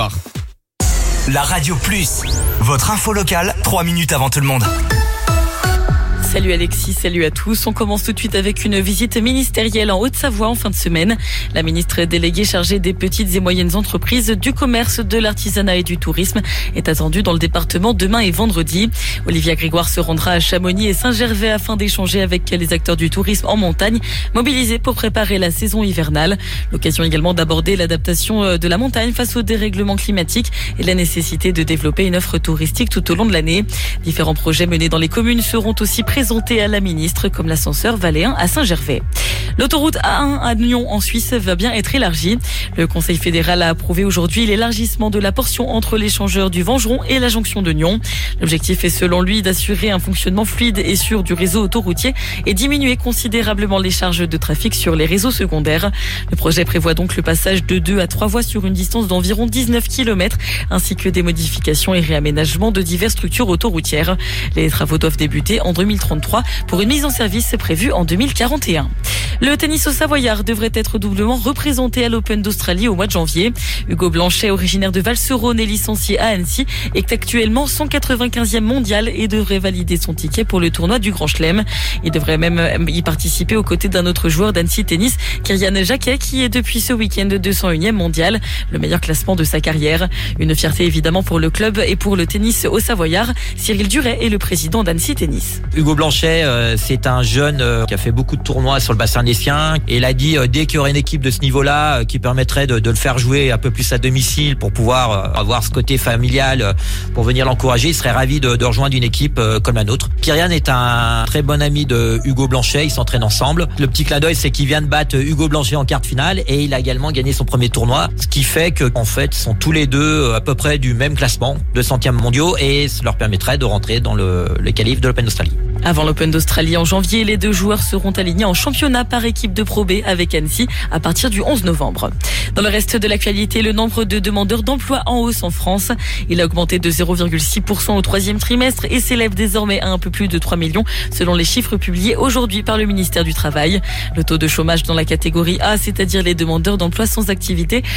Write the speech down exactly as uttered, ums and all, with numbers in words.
soir. La Radio Plus, votre info locale, trois minutes avant tout le monde. Salut Alexis, salut à tous. On commence tout de suite avec une visite ministérielle en Haute-Savoie en fin de semaine. La ministre déléguée chargée des petites et moyennes entreprises, du commerce, de l'artisanat et du tourisme est attendue dans le département demain et vendredi. Olivia Grégoire se rendra à Chamonix et Saint-Gervais afin d'échanger avec les acteurs du tourisme en montagne, mobilisés pour préparer la saison hivernale. L'occasion également d'aborder l'adaptation de la montagne face au dérèglement climatique et la nécessité de développer une offre touristique tout au long de l'année. Différents projets menés dans les communes seront aussi présentés présenté à la ministre, comme l'ascenseur Valéen à Saint-Gervais. L'autoroute A un à Nyon en Suisse va bien être élargie. Le Conseil fédéral a approuvé aujourd'hui l'élargissement de la portion entre l'échangeur du Vengeron et la jonction de Nyon. L'objectif est selon lui d'assurer un fonctionnement fluide et sûr du réseau autoroutier et diminuer considérablement les charges de trafic sur les réseaux secondaires. Le projet prévoit donc le passage de deux à trois voies sur une distance d'environ dix-neuf kilomètres, ainsi que des modifications et réaménagements de diverses structures autoroutières. Les travaux doivent débuter en deux mille trente-trois pour une mise en service prévue en deux mille quarante et un. Le tennis au Savoyard devrait être doublement représenté à l'Open d'Australie au mois de janvier. Hugo Blanchet, originaire de Val-Seuron et licencié à Annecy, est actuellement cent quatre-vingt-quinzième mondial et devrait valider son ticket pour le tournoi du Grand Chelem. Il devrait même y participer aux côtés d'un autre joueur d'Annecy Tennis, Kyrian Jacquet, qui est depuis ce week-end deux cent unième mondial, le meilleur classement de sa carrière. Une fierté évidemment pour le club et pour le tennis au Savoyard. Cyril Duret est le président d'Annecy Tennis. Hugo Blanchet, euh, c'est un jeune euh, qui a fait beaucoup de tournois sur le bassin des siens. Et il a dit euh, dès qu'il y aurait une équipe de ce niveau-là euh, qui permettrait de, de le faire jouer un peu plus à domicile pour pouvoir euh, avoir ce côté familial, euh, pour venir l'encourager, il serait ravi de, de rejoindre une équipe euh, comme la nôtre. Kyrian est un très bon ami de Hugo Blanchet, ils s'entraînent ensemble. Le petit clin d'œil, c'est qu'il vient de battre Hugo Blanchet en quart de finale et il a également gagné son premier tournoi, ce qui fait que en fait, sont tous les deux à peu près du même classement, deux centièmes mondiaux, et ça leur permettrait de rentrer dans le, le qualif de l'Open d'Australie. Avant l'Open d'Australie en janvier, les deux joueurs seront alignés en championnat par équipe de Pro B avec Annecy à partir du onze novembre. Dans le reste de l'actualité, le nombre de demandeurs d'emploi en hausse en France. Il a augmenté de zéro virgule six pour cent au troisième trimestre et s'élève désormais à un peu plus de trois millions selon les chiffres publiés aujourd'hui par le ministère du Travail. Le taux de chômage dans la catégorie A, c'est-à-dire les demandeurs d'emploi sans activité,